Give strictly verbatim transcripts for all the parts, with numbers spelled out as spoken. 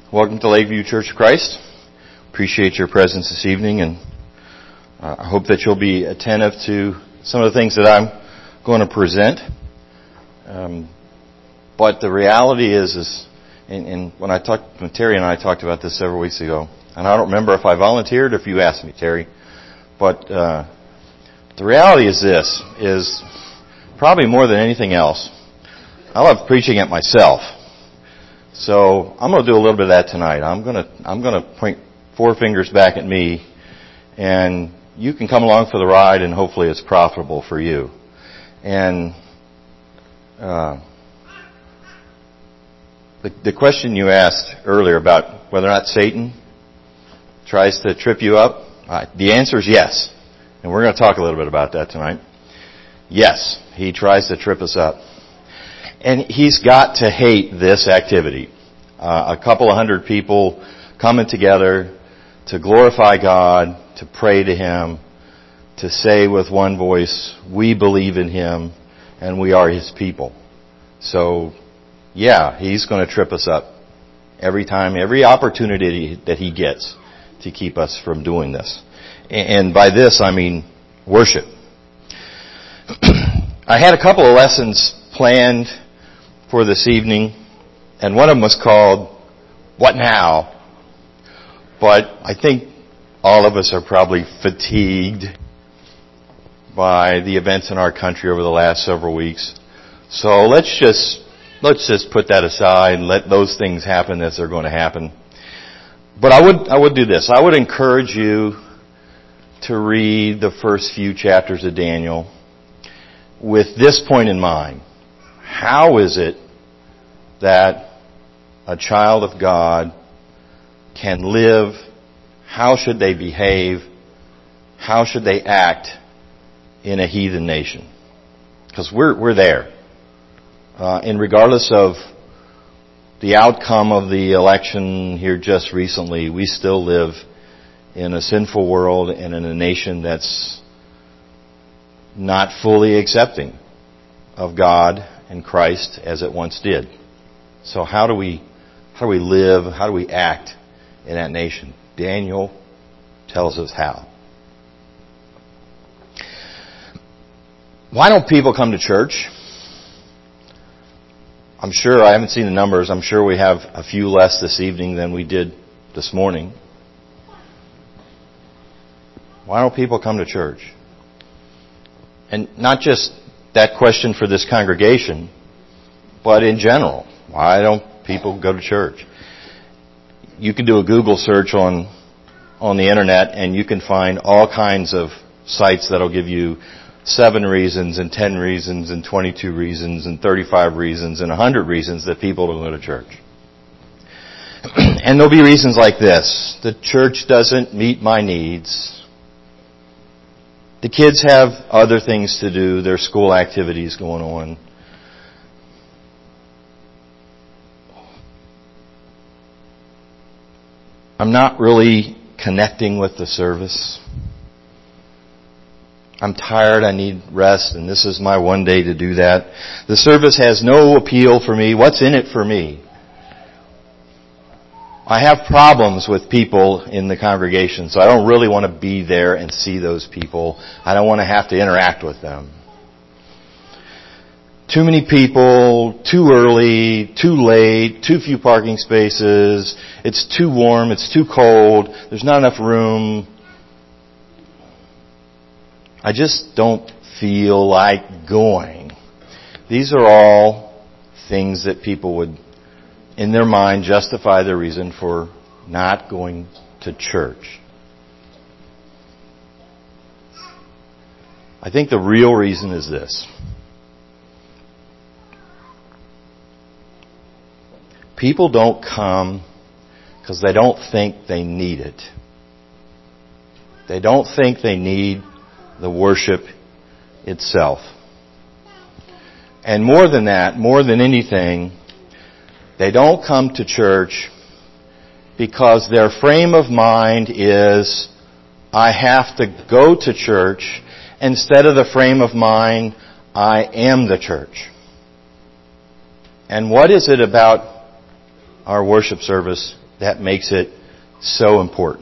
Welcome to Lakeview Church of Christ. Appreciate your presence this evening, and uh, I hope that you'll be attentive to some of the things that I'm going to present. Um, but the reality is, is and, and when I talked, when Terry and I talked about this several weeks ago, and I don't remember if I volunteered or if you asked me, Terry, but uh, the reality is this, is probably more than anything else, I love preaching at myself. So I'm going to do a little bit of that tonight. I'm going to I'm going to point four fingers back at me, and you can come along for the ride, and hopefully it's profitable for you. And uh, the, the question you asked earlier about whether or not Satan tries to trip you up, uh, the answer is yes. And we're going to talk a little bit about that tonight. Yes, he tries to trip us up. And he's got to hate this activity. Uh, a couple of hundred people coming together to glorify God, to pray to Him, to say with one voice, we believe in Him and we are His people. So, yeah, he's going to trip us up every time, every opportunity that he gets to keep us from doing this. And by this, I mean worship. I had a couple of lessons planned for this evening, and one of them was called What Now? But I think all of us are probably fatigued by the events in our country over the last several weeks. So let's just let's just put that aside and let those things happen as they're going to happen. But I would I would do this. I would encourage you to read the first few chapters of Daniel with this point in mind. How is it that a child of God can live? How should they behave? How should they act in a heathen nation? Because we're we're there. Uh, and regardless of the outcome of the election here just recently, we still live in a sinful world and in a nation that's not fully accepting of God and Christ as it once did. So how do we how do we live, how do we act in that nation? Daniel tells us how. Why don't people come to church? I'm sure, I haven't seen the numbers, I'm sure we have a few less this evening than we did this morning. Why don't people come to church? And not just that question for this congregation, but in general. Why don't people go to church? You can do a Google search on on the internet and you can find all kinds of sites that'll give you seven reasons and ten reasons and twenty-two reasons and thirty-five reasons and one hundred reasons that people don't go to church. And there'll be reasons like this. The church doesn't meet my needs. The kids have other things to do. There's school activities going on. I'm not really connecting with the service. I'm tired. I need rest, and this is my one day to do that. The service has no appeal for me. What's in it for me? I have problems with people in the congregation, so I don't really want to be there and see those people. I don't want to have to interact with them. Too many people, too early, too late, too few parking spaces, it's too warm, it's too cold, there's not enough room. I just don't feel like going. These are all things that people would, in their mind, justify their reason for not going to church. I think the real reason is this. People don't come because they don't think they need it. They don't think they need the worship itself. And more than that, more than anything, they don't come to church because their frame of mind is, I have to go to church, instead of the frame of mind, I am the church. And what is it about our worship service that makes it so important.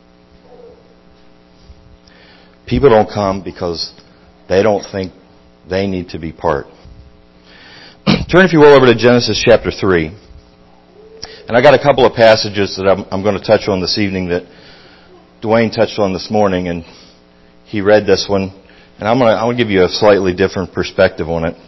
People don't come because they don't think they need to be part. Turn, if you will, over to Genesis chapter three. And I got a couple of passages that I'm, I'm going to touch on this evening that Dwayne touched on this morning, and he read this one. And I'm going to, I'm going to give you a slightly different perspective on it.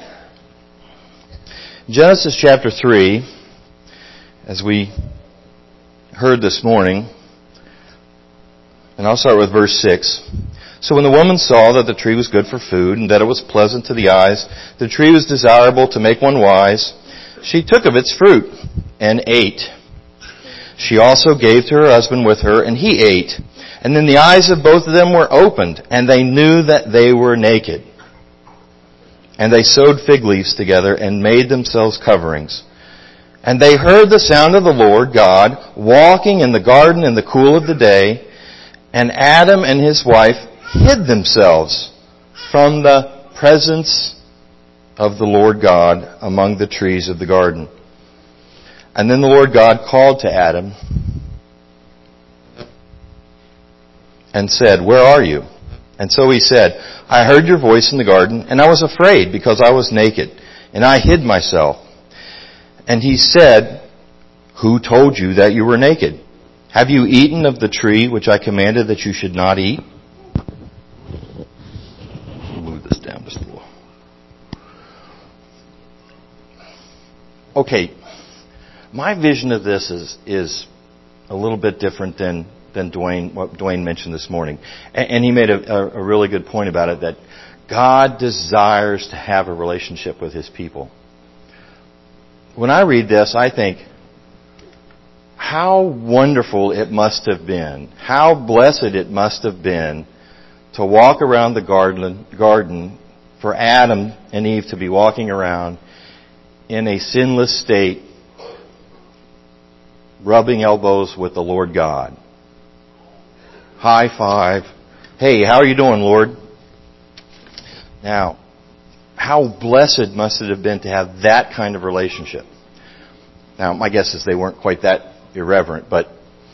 Genesis chapter three, as we heard this morning, and I'll start with verse six. So when the woman saw that the tree was good for food, and that it was pleasant to the eyes, the tree was desirable to make one wise, she took of its fruit and ate. She also gave to her husband with her, and he ate. And then the eyes of both of them were opened, and they knew that they were naked. And they sewed fig leaves together and made themselves coverings. And they heard the sound of the Lord God walking in the garden in the cool of the day, and Adam and his wife hid themselves from the presence of the Lord God among the trees of the garden. And then the Lord God called to Adam and said, "Where are you?" And so he said, "I heard your voice in the garden, and I was afraid because I was naked, and I hid myself." And he said, "Who told you that you were naked? Have you eaten of the tree which I commanded that you should not eat?" Move this down just a little. Okay, my vision of this is is a little bit different than than Dwayne what Dwayne mentioned this morning, and, and he made a, a really good point about it, that God desires to have a relationship with His people. When I read this, I think, how wonderful it must have been, how blessed it must have been to walk around the garden, garden for Adam and Eve to be walking around in a sinless state, rubbing elbows with the Lord God. High five. "Hey, how are you doing, Lord?" Now, how blessed must it have been to have that kind of relationship? Now, my guess is they weren't quite that irreverent, but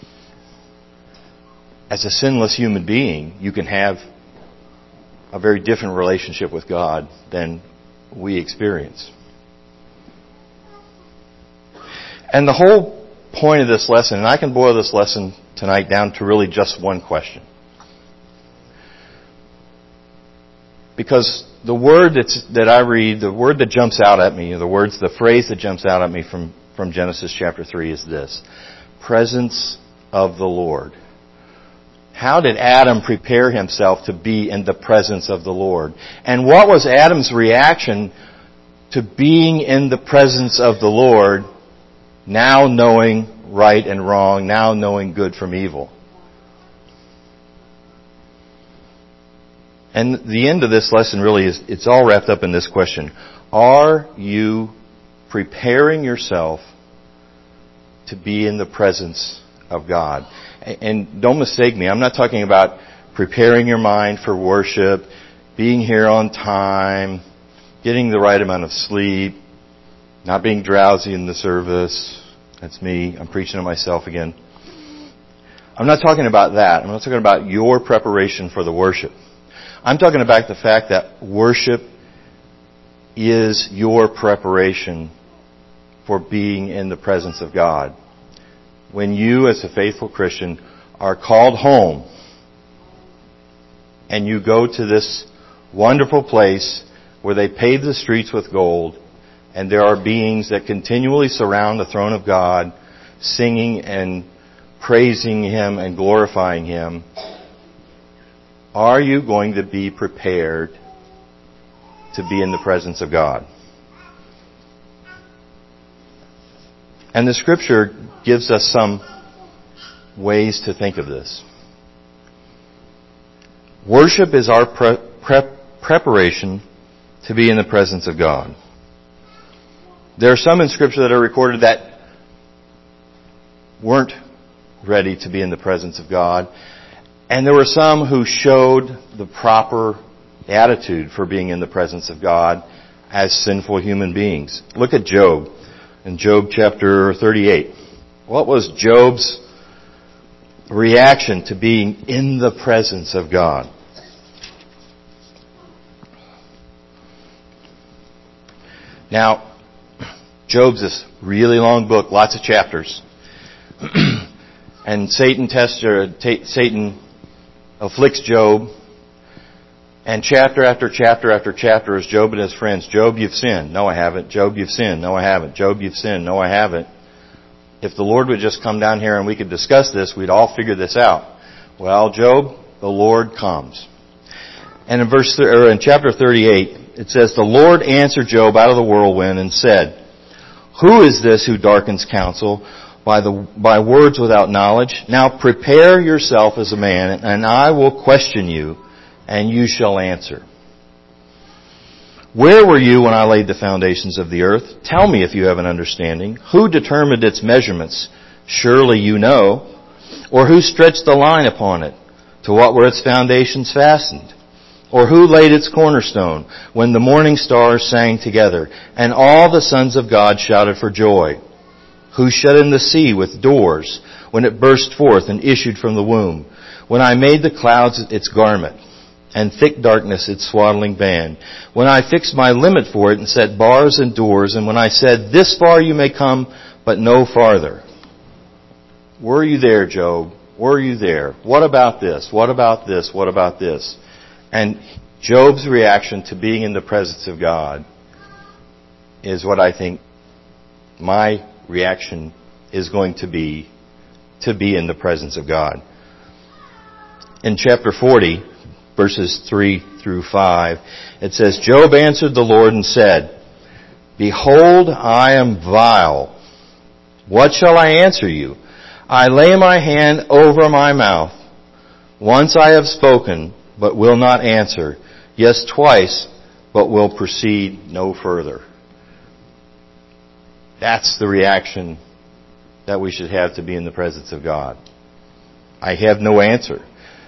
as a sinless human being, you can have a very different relationship with God than we experience. And the whole point of this lesson, and I can boil this lesson tonight down to really just one question. Because the word that's, that I read, the word that jumps out at me, the words, the phrase that jumps out at me from, from Genesis chapter three is this: presence of the Lord. How did Adam prepare himself to be in the presence of the Lord? And what was Adam's reaction to being in the presence of the Lord, now knowing right and wrong, now knowing good from evil? And the end of this lesson really is, it's all wrapped up in this question: are you preparing yourself to be in the presence of God? And don't mistake me, I'm not talking about preparing your mind for worship, being here on time, getting the right amount of sleep, not being drowsy in the service. That's me. I'm preaching to myself again. I'm not talking about that. I'm not talking about your preparation for the worship. I'm talking about the fact that worship is your preparation for being in the presence of God. When you, as a faithful Christian, are called home and you go to this wonderful place where they pave the streets with gold, and there are beings that continually surround the throne of God, singing and praising Him and glorifying Him, are you going to be prepared to be in the presence of God? And the Scripture gives us some ways to think of this. Worship is our pre- prep, preparation to be in the presence of God. There are some in Scripture that are recorded that weren't ready to be in the presence of God. And there were some who showed the proper attitude for being in the presence of God as sinful human beings. Look at Job in Job chapter thirty-eight. What was Job's reaction to being in the presence of God? Now, Job's this really long book, lots of chapters. And Satan tests, or ta- Satan afflicts Job. And chapter after chapter after chapter is Job and his friends. Job, you've sinned. No, I haven't. Job, you've sinned. No, I haven't. Job, you've sinned. No, I haven't. If the Lord would just come down here and we could discuss this, we'd all figure this out. Well, Job, the Lord comes. And in verse, or in chapter thirty-eight, it says, "The Lord answered Job out of the whirlwind and said, Who is this who darkens counsel by the by words without knowledge? Now prepare yourself as a man, and I will question you, and you shall answer. Where were you when I laid the foundations of the earth? Tell me if you have an understanding. Who determined its measurements? Surely you know. Or who stretched the line upon it? To what were its foundations fastened? Or who laid its cornerstone when the morning stars sang together and all the sons of God shouted for joy? Who shut in the sea with doors when it burst forth and issued from the womb? When I made the clouds its garment and thick darkness its swaddling band? When I fixed my limit for it and set bars and doors, and when I said, This far you may come, but no farther. Were you there, Job? Were you there? What about this? What about this? What about this? And Job's reaction to being in the presence of God is what I think my reaction is going to be to be in the presence of God. In chapter forty, verses three through five, it says, Job answered the Lord and said, Behold, I am vile. What shall I answer you? I lay my hand over my mouth. Once I have spoken, but will not answer. Yes, twice, but will proceed no further. That's the reaction that we should have to be in the presence of God. I have no answer.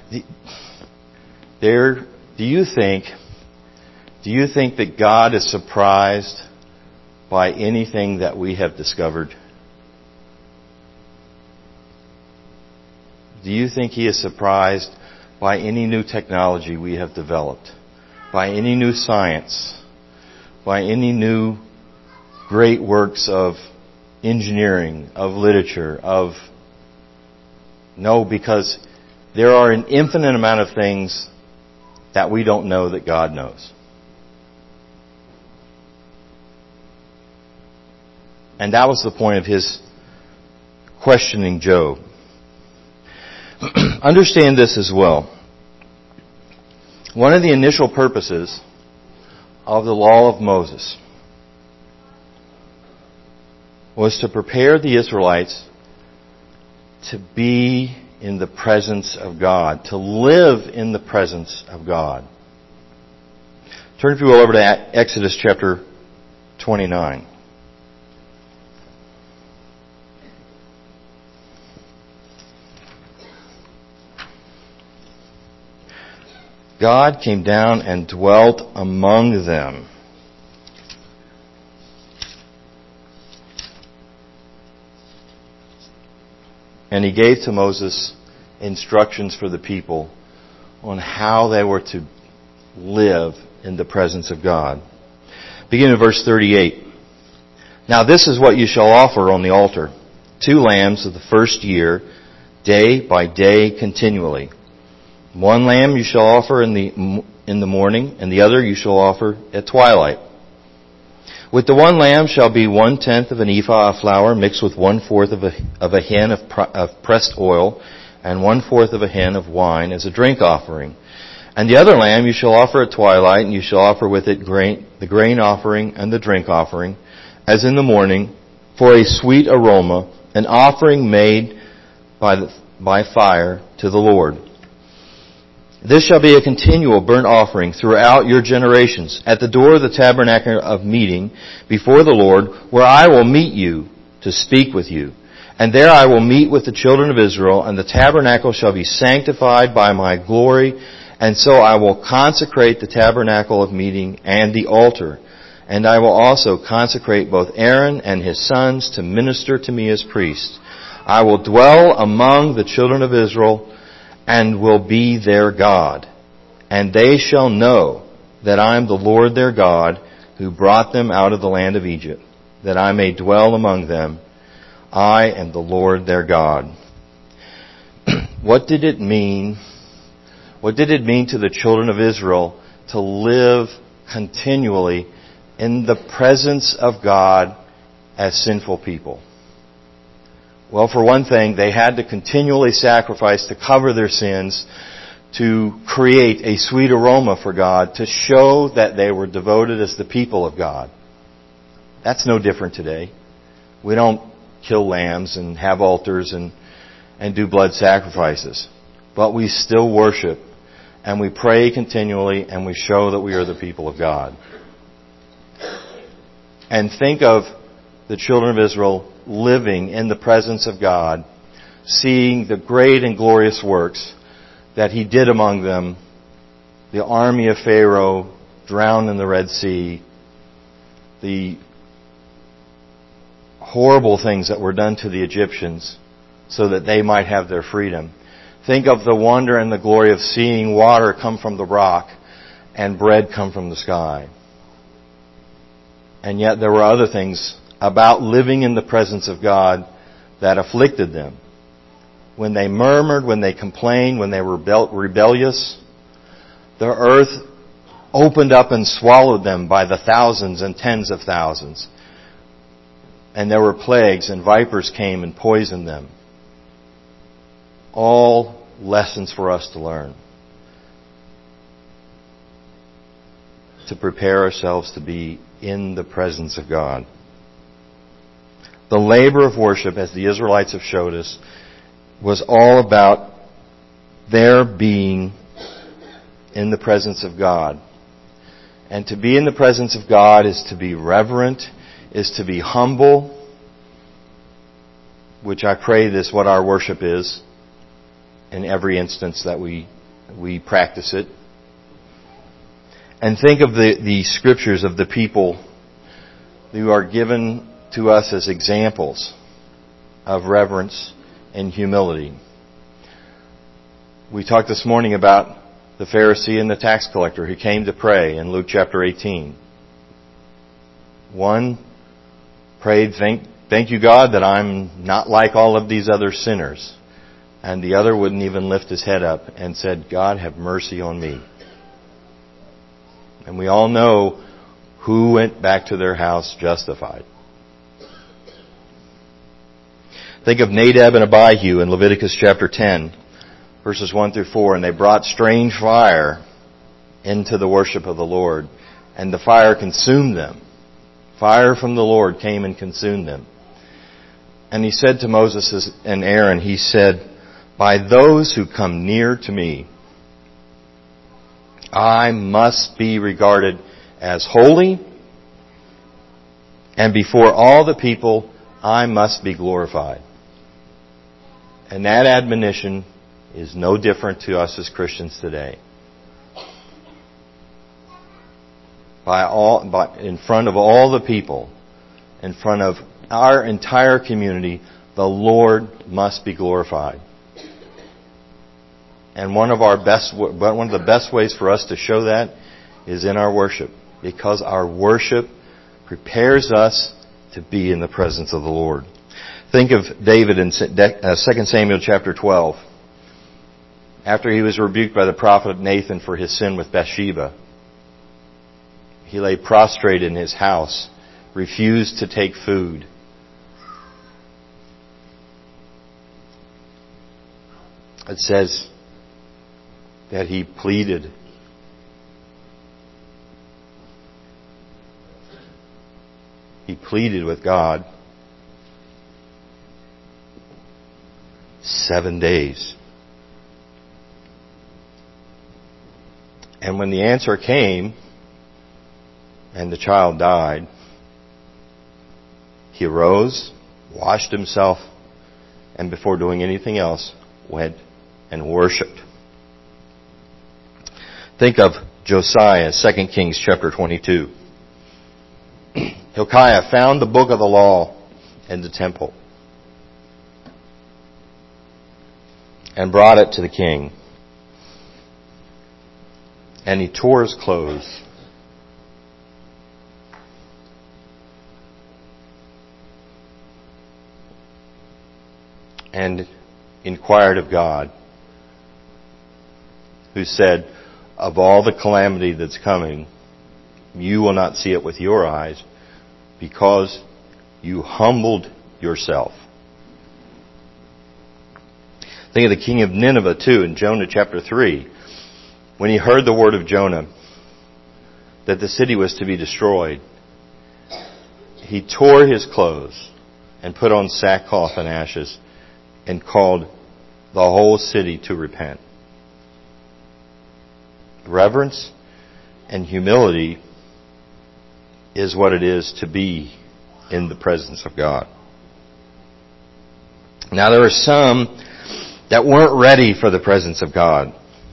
There, do you think, do you think that God is surprised by anything that we have discovered? Do you think He is surprised by any new technology we have developed? By any new science? By any new great works of engineering, of literature, of... No, because there are an infinite amount of things that we don't know that God knows. And that was the point of His questioning Job. Understand this as well. One of the initial purposes of the law of Moses was to prepare the Israelites to be in the presence of God, to live in the presence of God. Turn, if you will, over to Exodus chapter twenty-nine. God came down and dwelt among them. And He gave to Moses instructions for the people on how they were to live in the presence of God. Beginning in verse thirty-eight. Now this is what you shall offer on the altar. Two lambs of the first year, day by day continually. One lamb you shall offer in the in the morning, and the other you shall offer at twilight. With the one lamb shall be one-tenth of an ephah of flour mixed with one-fourth of a, of a hin of, pr- of pressed oil, and one-fourth of a hin of wine as a drink offering. And the other lamb you shall offer at twilight, and you shall offer with it grain, the grain offering and the drink offering, as in the morning, for a sweet aroma, an offering made by the, by fire to the Lord. This shall be a continual burnt offering throughout your generations, at the door of the tabernacle of meeting before the Lord, where I will meet you to speak with you. And there I will meet with the children of Israel, and the tabernacle shall be sanctified by my glory, and so I will consecrate the tabernacle of meeting and the altar. And I will also consecrate both Aaron and his sons to minister to me as priests. I will dwell among the children of Israel and will be their God. And they shall know that I am the Lord their God, who brought them out of the land of Egypt, that I may dwell among them. I am the Lord their God. What did it mean? What did it mean to the children of Israel to live continually in the presence of God as sinful people? Well, for one thing, they had to continually sacrifice to cover their sins, to create a sweet aroma for God, to show that they were devoted as the people of God. That's no different today. We don't kill lambs and have altars and, and do blood sacrifices. But we still worship, and we pray continually, and we show that we are the people of God. And think of the children of Israel living in the presence of God, seeing the great and glorious works that He did among them, the army of Pharaoh drowned in the Red Sea, the horrible things that were done to the Egyptians so that they might have their freedom. Think of the wonder and the glory of seeing water come from the rock and bread come from the sky. And yet there were other things about living in the presence of God that afflicted them. When they murmured, when they complained, when they were rebellious, the earth opened up and swallowed them by the thousands and tens of thousands. And there were plagues, and vipers came and poisoned them. All lessons for us to learn, to prepare ourselves to be in the presence of God. The labor of worship, as the Israelites have showed us, was all about their being in the presence of God. And to be in the presence of God is to be reverent, is to be humble, which I pray this what our worship is in every instance that we we practice it. And think of the, the scriptures of the people who are given to us as examples of reverence and humility. We talked this morning about the Pharisee and the tax collector who came to pray in Luke chapter eighteen. One prayed, thank, thank you God that I'm not like all of these other sinners. And the other wouldn't even lift his head up and said, God, have mercy on me. And we all know who went back to their house justified. Think of Nadab and Abihu in Leviticus chapter ten, verses one through four. And they brought strange fire into the worship of the Lord, and the fire consumed them. Fire from the Lord came and consumed them. And he said to Moses and Aaron, he said, by those who come near to me, I must be regarded as holy, and before all the people, I must be glorified. And that admonition is no different to us as Christians today. By all, by, in front of all the people, in front of our entire community, the Lord must be glorified. And one of our best, one of the best ways for us to show that is in our worship, because our worship prepares us to be in the presence of the Lord. Think of David in Second Samuel chapter twelve. After he was rebuked by the prophet Nathan for his sin with Bathsheba, he lay prostrate in his house, refused to take food. It says that he pleaded. He pleaded with God seven days. And when the answer came, and the child died, he arose, washed himself, and before doing anything else, went and worshipped. Think of Josiah, Second Kings chapter twenty-two. Hilkiah found the book of the law in the temple. and brought it to the king. And he tore his clothes. And inquired of God, who said, of all the calamity that's coming, you will not see it with your eyes because you humbled yourself. Think of the king of Nineveh too in Jonah chapter three. When he heard the word of Jonah that the city was to be destroyed, he tore his clothes and put on sackcloth and ashes and called the whole city to repent. Reverence and humility is what it is to be in the presence of God. Now there are some that weren't ready for the presence of God.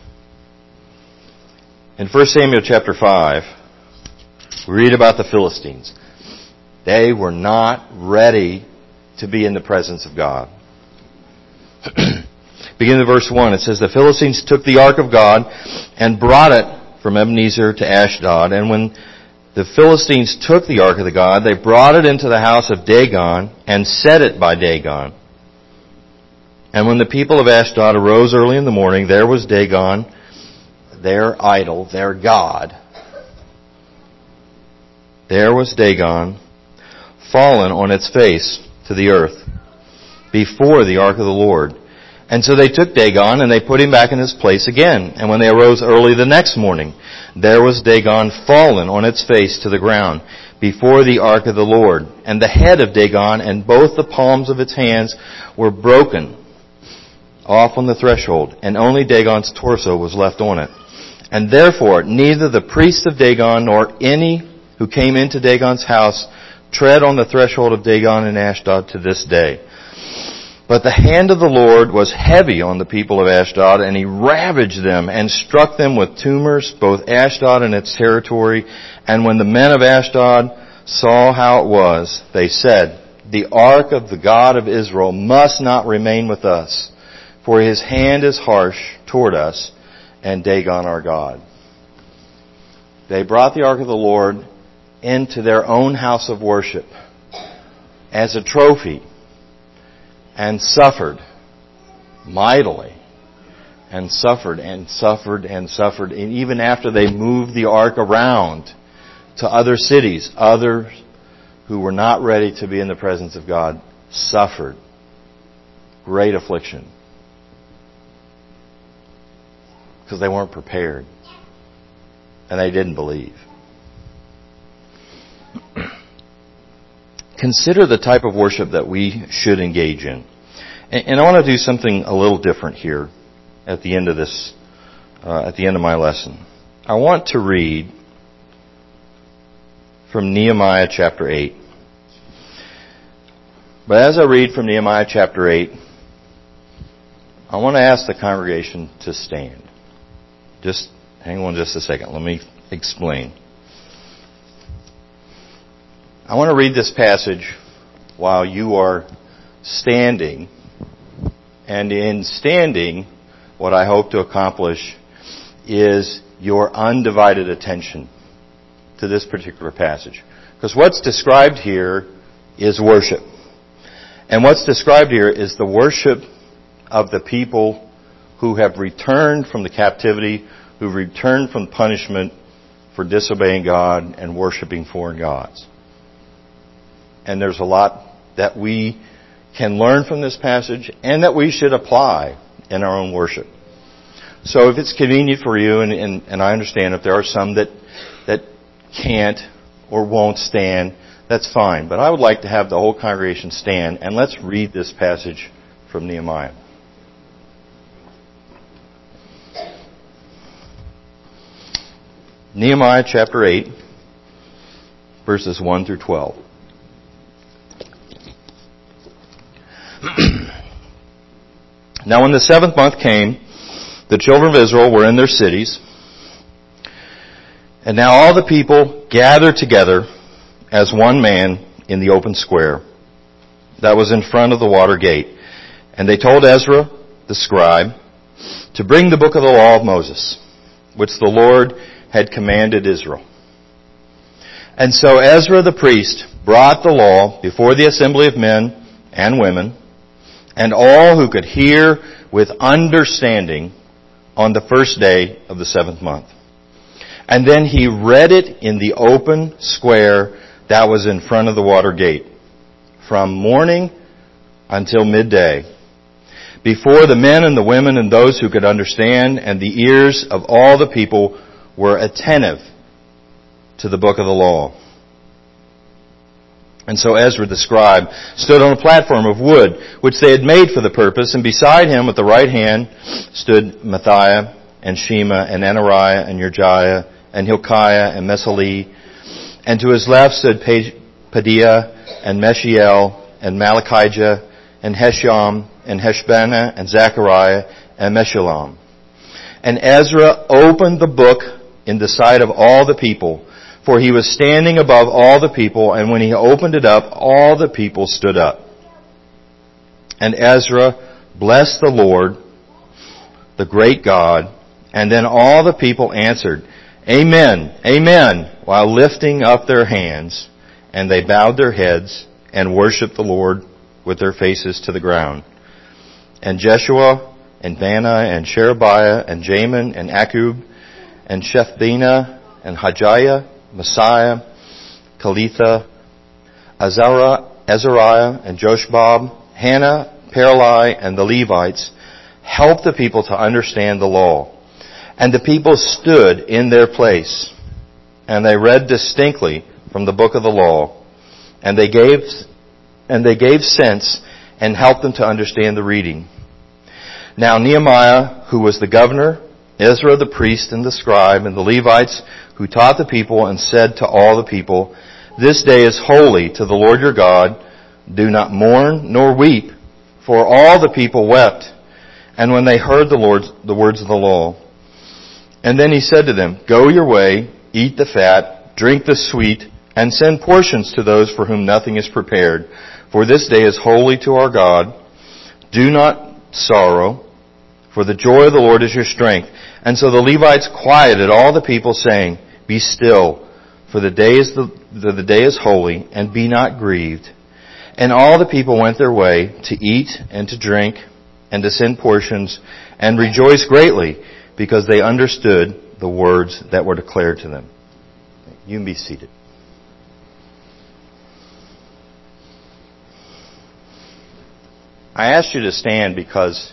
In First Samuel chapter five, we read about the Philistines. They were not ready to be in the presence of God. Beginning of verse one, it says, the Philistines took the ark of God and brought it from Ebenezer to Ashdod. And when the Philistines took the ark of the God, they brought it into the house of Dagon and set it by Dagon. And when the people of Ashdod arose early in the morning, there was Dagon, their idol, their god. There was Dagon, fallen on its face to the earth, before the ark of the Lord. And so they took Dagon and they put him back in his place again. And when they arose early the next morning, there was Dagon fallen on its face to the ground, before the ark of the Lord. And the head of Dagon and both the palms of its hands were broken off on the threshold, and only Dagon's torso was left on it. And therefore, neither the priests of Dagon nor any who came into Dagon's house tread on the threshold of Dagon in Ashdod to this day. But the hand of the Lord was heavy on the people of Ashdod, and he ravaged them and struck them with tumors, both Ashdod and its territory. And when the men of Ashdod saw how it was, they said, the ark of the God of Israel must not remain with us, for his hand is harsh toward us and Dagon our God. They brought the ark of the Lord into their own house of worship as a trophy and suffered mightily and suffered and suffered and suffered. And even after they moved the ark around to other cities, others who were not ready to be in the presence of God suffered great affliction because they weren't prepared and they didn't believe. Consider the type of worship that we should engage in. And I want to do something a little different here at the end of this, uh, at the end of my lesson. I want to read from Nehemiah chapter eight. But as I read from Nehemiah chapter eight, I want to ask the congregation to stand. Just hang on just a second. Let me explain. I want to read this passage while you are standing. And in standing, what I hope to accomplish is your undivided attention to this particular passage. Because what's described here is worship. And what's described here is the worship of the people who have returned from the captivity, who returned from punishment for disobeying God and worshiping foreign gods. And there's a lot that we can learn from this passage and that we should apply in our own worship. So if it's convenient for you, and, and, and I understand if there are some that that can't or won't stand, that's fine. But I would like to have the whole congregation stand, and let's read this passage from Nehemiah. Nehemiah chapter eight, verses one through twelve. Now when the seventh month came, the children of Israel were in their cities. And now all the people gathered together as one man in the open square that was in front of the water gate. And they told Ezra the scribe, to bring the book of the law of Moses, which the Lord had commanded Israel. And so Ezra the priest brought the law before the assembly of men and women, and all who could hear with understanding on the first day of the seventh month. And then he read it in the open square that was in front of the water gate, from morning until midday, before the men and the women and those who could understand, and the ears of all the people were attentive to the book of the law. And so Ezra the scribe stood on a platform of wood, which they had made for the purpose, and beside him with the right hand stood Matthiah and Shema and Anariah and Uriah and Hilkiah and Mesali, and to his left stood Pedaiah and Meshiel and Malachijah and Hesham and Heshbana and Zechariah and Meshullam. And Ezra opened the book in the sight of all the people, for he was standing above all the people, and when he opened it up, all the people stood up. And Ezra blessed the Lord, the great God, and then all the people answered, Amen, Amen, while lifting up their hands, and they bowed their heads and worshipped the Lord with their faces to the ground. And Jeshua and Bani and Sherebiah and Jamin and Akub and Shephanah and Hajiah, Messiah, Kalitha, Azariah, Azariah and Joshbab, Hannah, Perali, and the Levites helped the people to understand the law. And the people stood in their place, and they read distinctly from the book of the law, and they gave and they gave sense and helped them to understand the reading. Now Nehemiah, who was the governor, Ezra the priest and the scribe, and the Levites who taught the people, and said to all the people, This day is holy to the Lord your God. Do not mourn nor weep. For all the people wept, and when they heard the Lord's, the words of the law. And then he said to them, Go your way, eat the fat, drink the sweet, and send portions to those for whom nothing is prepared. For this day is holy to our God. Do not sorrow, for the joy of the Lord is your strength. And so the Levites quieted all the people, saying, Be still, for the day is the, the, the day is holy, and be not grieved. And all the people went their way to eat and to drink and to send portions, and rejoiced greatly, because they understood the words that were declared to them. You can be seated. I asked you to stand because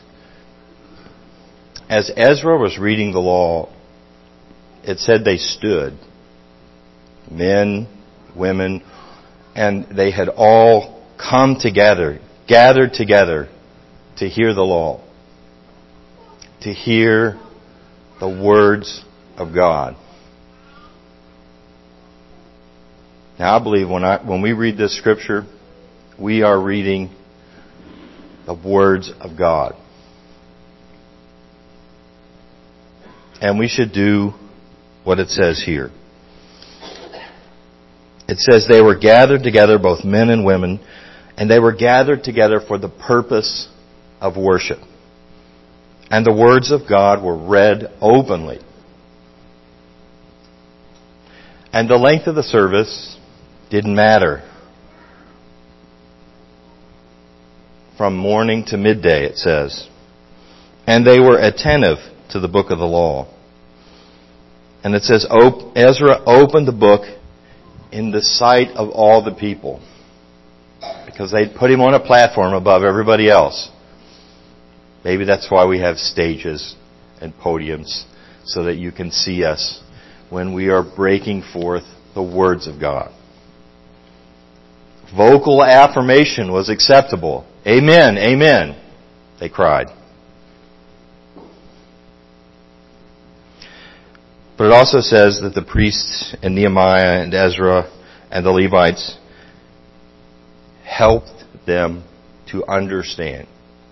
as Ezra was reading the law, it said they stood. Men, women, and they had all come together, gathered together to hear the law, to hear the words of God. Now I believe when I when we read this scripture, we are reading the words of God. And we should do what it says here. It says they were gathered together, both men and women, and they were gathered together for the purpose of worship. And the words of God were read openly. And the length of the service didn't matter. From morning to midday, it says. And they were attentive to the book of the law. And it says, Ezra opened the book in the sight of all the people. Because they'd put him on a platform above everybody else. Maybe that's why we have stages and podiums, so that you can see us when we are breaking forth the words of God. Vocal affirmation was acceptable. Amen, amen, they cried. But it also says that the priests and Nehemiah and Ezra and the Levites helped them to understand.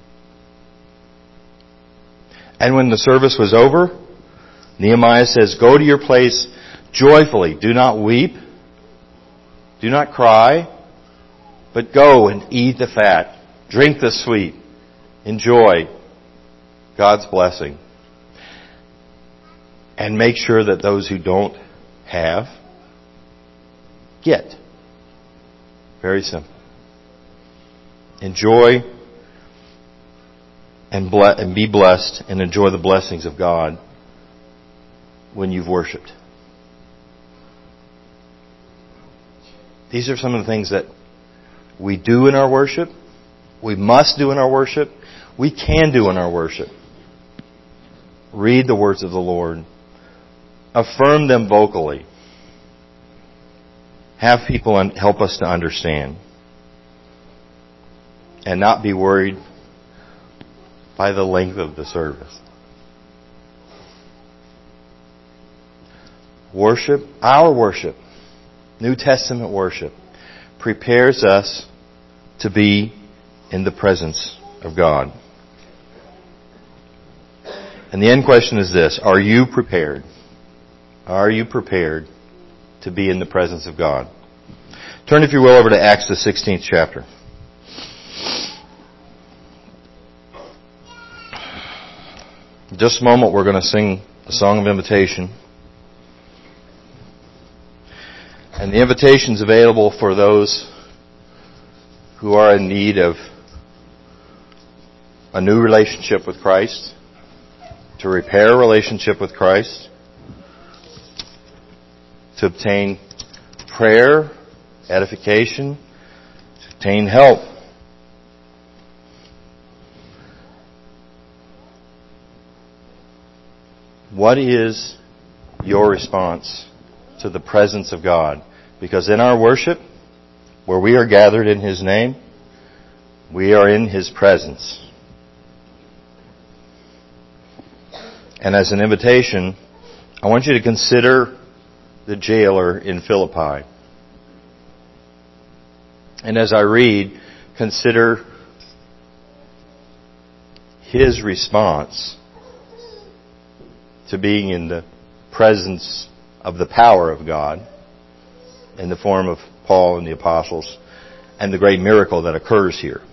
And when the service was over, Nehemiah says, Go to your place joyfully. Do not weep. Do not cry. But go and eat the fat. Drink the sweet. Enjoy. God's blessing, and make sure that those who don't have get. Very simple. Enjoy and, ble- and be blessed and enjoy the blessings of God when you've worshipped. These are some of the things that we do in our worship, we must do in our worship, we can do in our worship. Read the words of the Lord. Affirm them vocally. Have people help us to understand. And not be worried by the length of the service. Worship, our worship, New Testament worship, prepares us to be in the presence of God. And the end question is this: are you prepared? Are you prepared to be in the presence of God? Turn, if you will, over to Acts, the sixteenth chapter. In just a moment, we're going to sing a song of invitation. And the invitation is available for those who are in need of a new relationship with Christ, to repair a relationship with Christ, to obtain prayer, edification, to obtain help. What is your response to the presence of God? Because in our worship, where we are gathered in His name, we are in His presence. And as an invitation, I want you to consider the jailer in Philippi. And as I read, consider his response to being in the presence of the power of God in the form of Paul and the apostles and the great miracle that occurs here.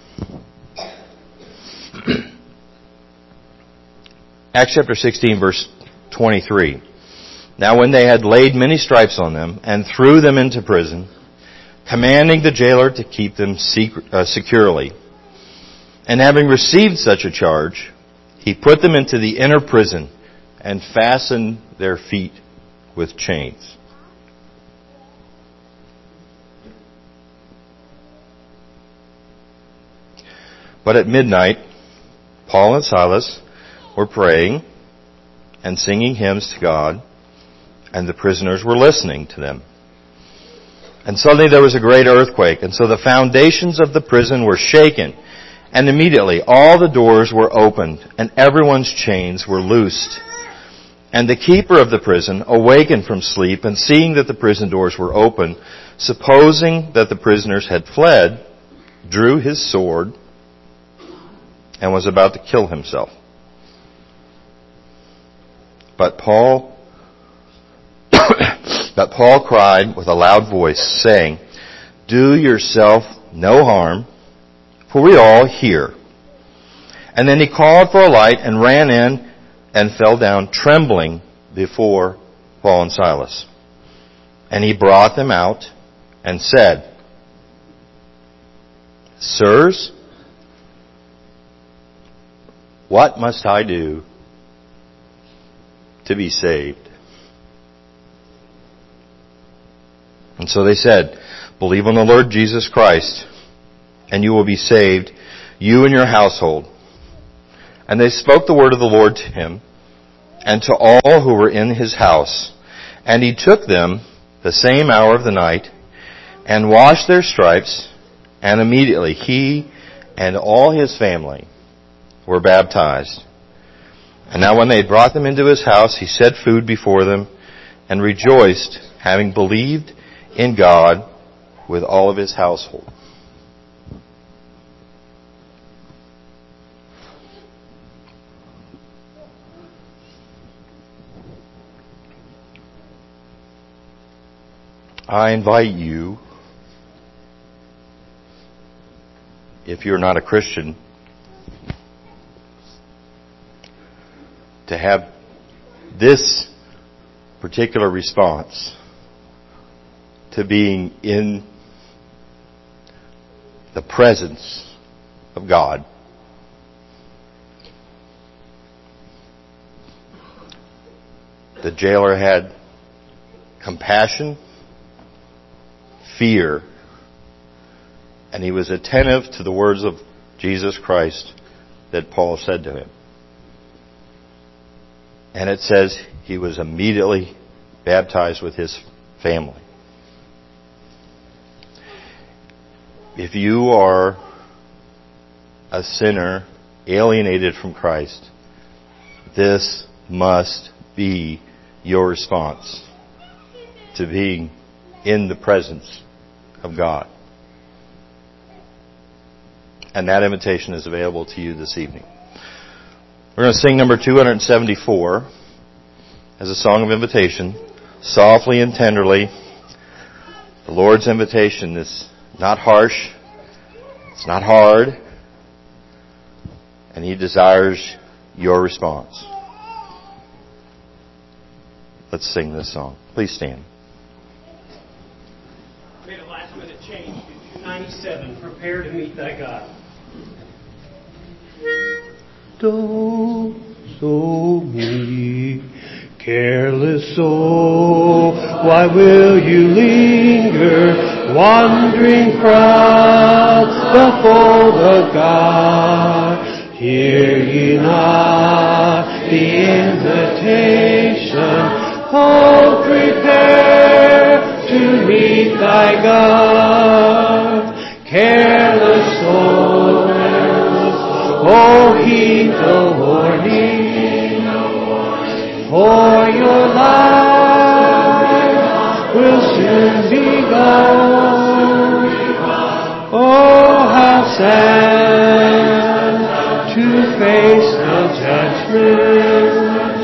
Acts chapter sixteen, verse twenty-three. Now when they had laid many stripes on them and threw them into prison, commanding the jailer to keep them secret, uh, securely, and having received such a charge, he put them into the inner prison and fastened their feet with chains. But at midnight, Paul and Silas were praying and singing hymns to God, and the prisoners were listening to them. And suddenly there was a great earthquake, and so the foundations of the prison were shaken, and immediately all the doors were opened, and everyone's chains were loosed. And the keeper of the prison, awakened from sleep, and seeing that the prison doors were open, supposing that the prisoners had fled, drew his sword and was about to kill himself. But Paul, but Paul cried with a loud voice, saying, "Do yourself no harm, for we are all here." And then he called for a light and ran in and fell down trembling before Paul and Silas. And he brought them out and said, "Sirs, what must I do to be saved?" And so they said, "Believe on the Lord Jesus Christ, and you will be saved, you and your household." And they spoke the word of the Lord to him and to all who were in his house. And he took them the same hour of the night and washed their stripes, and immediately he and all his family were baptized. And now when they had brought them into his house, he set food before them and rejoiced, having believed in God with all of his household. I invite you, if you're not a Christian, to have this particular response to being in the presence of God. The jailer had compassion, fear, and he was attentive to the words of Jesus Christ that Paul said to him. And it says he was immediately baptized with his family. If you are a sinner alienated from Christ, this must be your response to being in the presence of God. And that invitation is available to you this evening. We're going to sing number two seventy-four as a song of invitation, softly and tenderly. The Lord's invitation is not harsh, it's not hard, and He desires your response. Let's sing this song. Please stand. Made a last minute change to two ninety-seven. Prepare to meet thy God. Don't so me, careless soul, why will you linger, wandering from the fold of God? Hear ye not the invitation, oh, prepare to meet thy God. Careless soul, oh, heed the warning, for your life will soon be gone. Oh, how sad to face the judgment,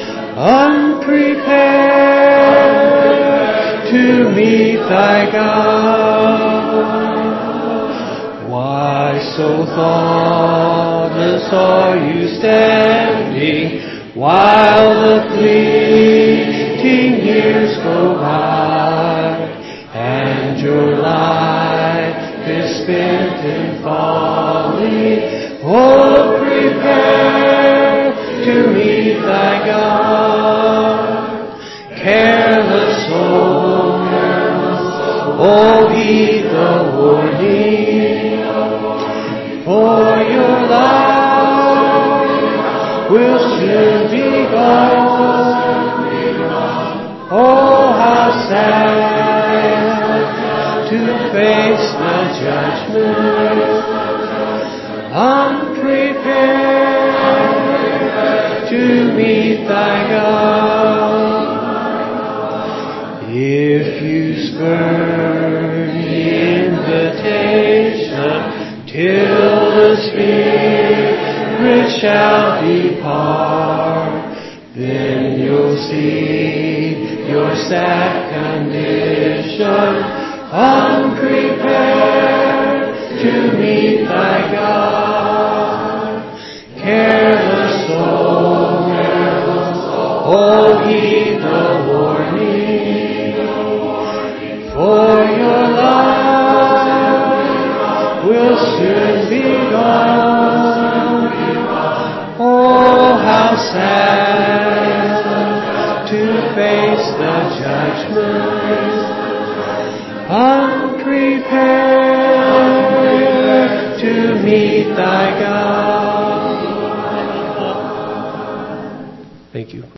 unprepared to meet thy God. Why so thoughtless are you standing, while the fleeting years go by, and your life is spent in folly? Oh, prepare to meet thy God. Careless soul, oh, heed the warning, for your life will soon be gone. Oh, how sad to face the judgment, unprepared to meet thy God. If you spurn the invitation till the Spirit shall depart, then you'll see your sad condition, unprepared to meet thy God. Careless soul, oh, heed the warning, for your life will soon be gone. Oh, how sad to face the judgment, unprepared to meet thy God. Thank you.